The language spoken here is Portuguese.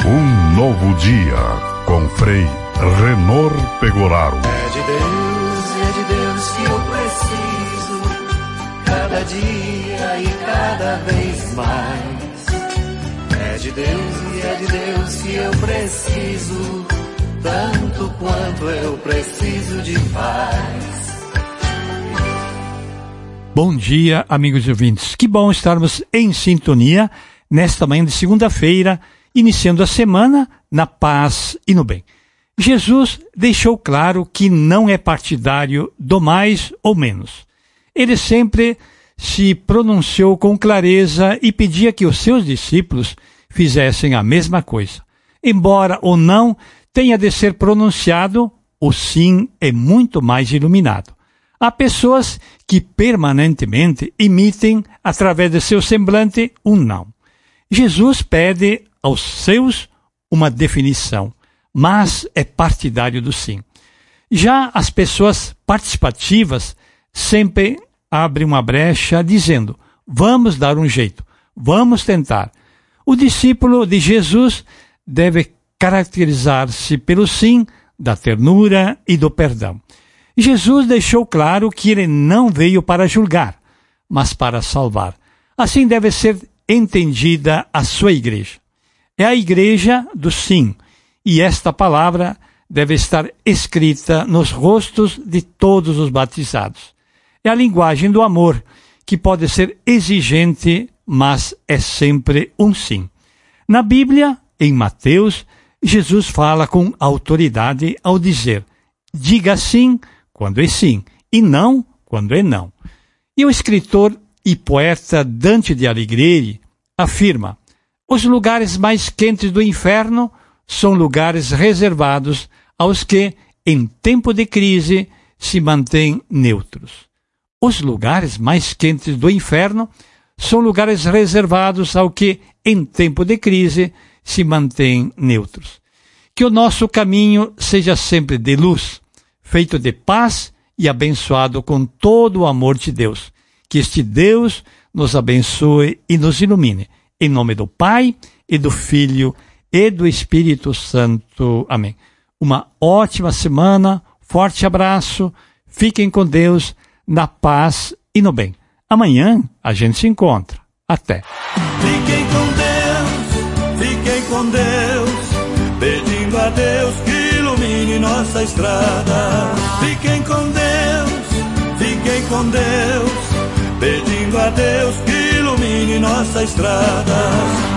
Um novo dia com Frei Renor Pegoraro. É de Deus que eu preciso, cada dia e cada vez mais. É de Deus que eu preciso, tanto quanto eu preciso de paz. Bom dia, amigos e ouvintes. Que bom estarmos em sintonia nesta manhã de segunda-feira, iniciando a semana na paz e no bem. Jesus deixou claro que não é partidário do mais ou menos. Ele sempre se pronunciou com clareza e pedia que os seus discípulos fizessem a mesma coisa. Embora o não tenha de ser pronunciado, o sim é muito mais iluminado. Há pessoas que permanentemente emitem, através de seu semblante, um não. Jesus pede aos seus uma definição, mas é partidário do sim. Já as pessoas participativas sempre abrem uma brecha dizendo: vamos dar um jeito, vamos tentar. O discípulo de Jesus deve caracterizar-se pelo sim, da ternura e do perdão. Jesus deixou claro que ele não veio para julgar, mas para salvar. Assim deve ser entendida a sua igreja. É a igreja do sim, e esta palavra deve estar escrita nos rostos de todos os batizados. É a linguagem do amor, que pode ser exigente, mas é sempre um sim. Na Bíblia, em Mateus, Jesus fala com autoridade ao dizer: diga sim quando é sim, e não quando é não. E o escritor e poeta Dante de Alighieri afirma: os lugares mais quentes do inferno são lugares reservados aos que, em tempo de crise, se mantêm neutros. Os lugares mais quentes do inferno são lugares reservados ao que, em tempo de crise, se mantêm neutros. Que o nosso caminho seja sempre de luz, feito de paz e abençoado com todo o amor de Deus. Que este Deus nos abençoe e nos ilumine. Em nome do Pai, e do Filho, e do Espírito Santo. Amém. Uma ótima semana, forte abraço, fiquem com Deus, na paz e no bem. Amanhã a gente se encontra. Até. Fiquem com Deus, pedindo a Deus que ilumine nossa estrada. Fiquem com Deus, pedindo a Deus que ilumine nossa estrada.